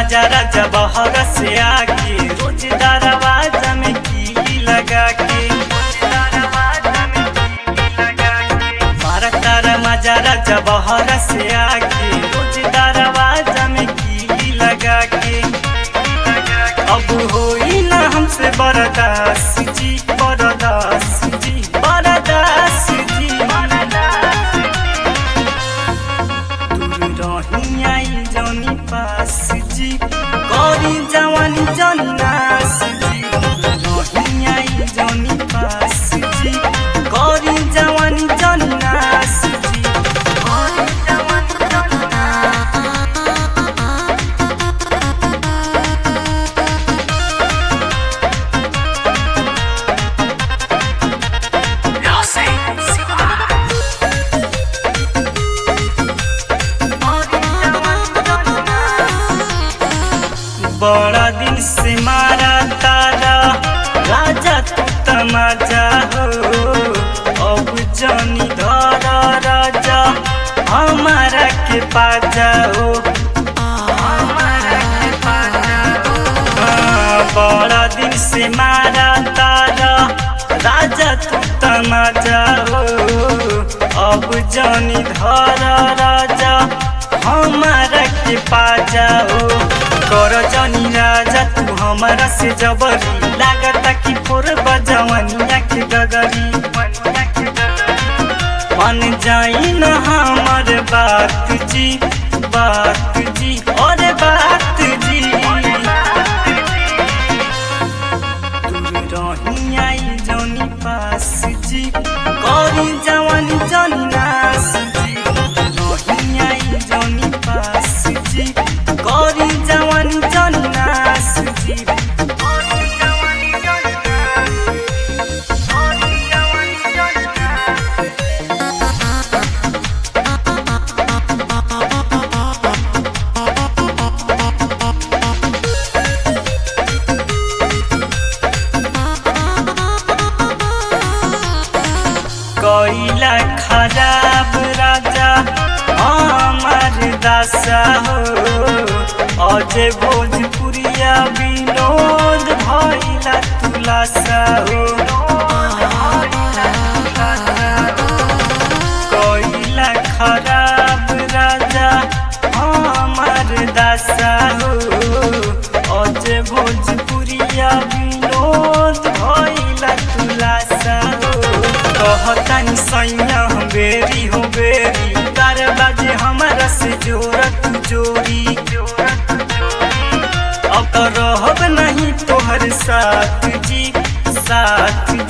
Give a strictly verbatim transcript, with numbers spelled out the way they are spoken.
मजा राजा बहर से आके रोज दरवाजा में कीली लगा के मारा तारा मजा राजा बहर से आके रोज दरवाजा में कीली लगा के अब होई ना हमसे बर्दाश्त जी बर्दाश्त जी बर्दाश्त जी दूर रही आई जनी पास जी करी जवानी जनी नास जी रही आई जनी पास जी करी जवानी जनी नास जी करी जवानी जनी बड़ा दिन से मारा तारा राजा तू तमाजा हो अब जानी धरा राजा हमारा के पाजा हो हमारा के पाजा हो बड़ा दिन से मारा तारा राजा तू तमाजा हो अब जानी धरा राजा हमारा के पाजा हो कर जनी राजा तू हमारा से जबरी लागता कि फोर बजवनिया के गगरी मन जाई न हमर बात जी बात जी और बात जी दूर रही आई जनी पास जी करी जवानी जनी नास जी रही आई जनी पास जी करी जवानी जनी नास जी करी जवानी जनी नास करी जवानी जनी नास कोइला खराब राजा हमार दासा हो अजय भोजपुरिया विनोद भइला तुलासा हो कोइला खराब राजा हमार दासा हो अजय भोजपुरिया विनोद भइला तुलासा हो कहतानी सैया हम बेरी हो बेरी तार बाजे हमारा से जोरत जोड़ी अब तो रहब नहीं तोहर साथ जी साथ